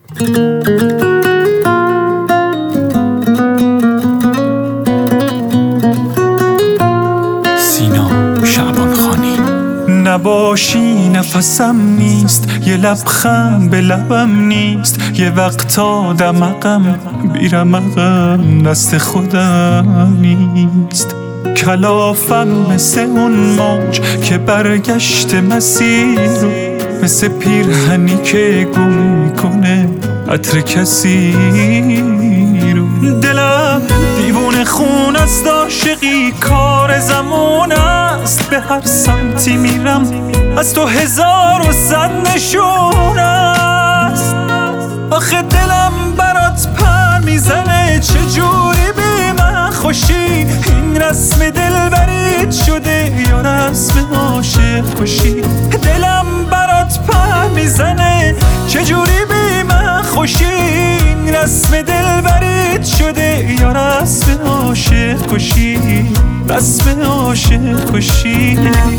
نباشی نفسم نیست، یه لبخند به لبم نیست، یه وقتا دمقم بیرمقم دست خودم نیست. کلافم مثل اون موج که برگشت مسیر رو، مثل پیرهنی که گم میکنه عطر کسی رو. دلم دیوونه خون است، عاشقی کار زمان است، به هر سمتی میرم از تو 1001 نشون است. آخه دلم برات پر میزنه، چجوری بی من خوشی؟ این رسم دلبریت شده یا رسم عاشق کشی؟ دلم برات پر میزنه، چجوری بی من خوشی؟ این رسم دلبریت شده یا رسم عاشق کشی؟ رسم عاشق کشی.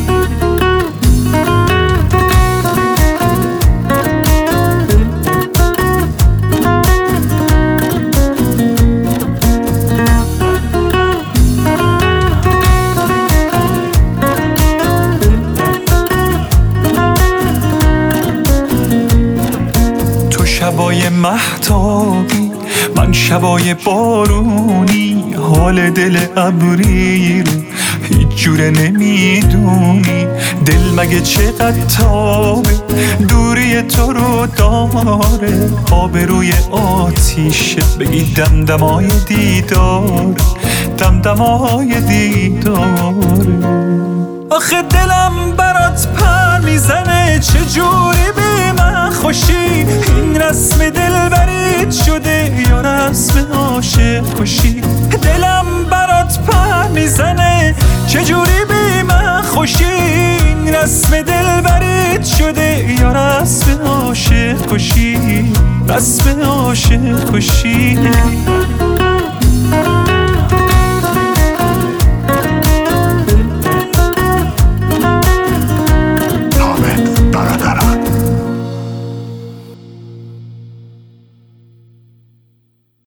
شبای مهتابی، من شبای بارونی، حال دل ابری رو هیچ جوره نمیدونی. دل مگه چقدر تابه، دوری تو رو داره، آبروی آتیشه بگی دمدمای دیدار، دمدمای دیداره. آخه دلم برات پر میزنه، چجوری بی من خوشی؟ این رسم دلبریت شده یا رسم عاشق کشی؟ دلم برات پر میزنه، چجوری بی من خوشی؟ این رسم دلبریت شده یا رسم عاشق کشی؟ رسم عاشق کشی.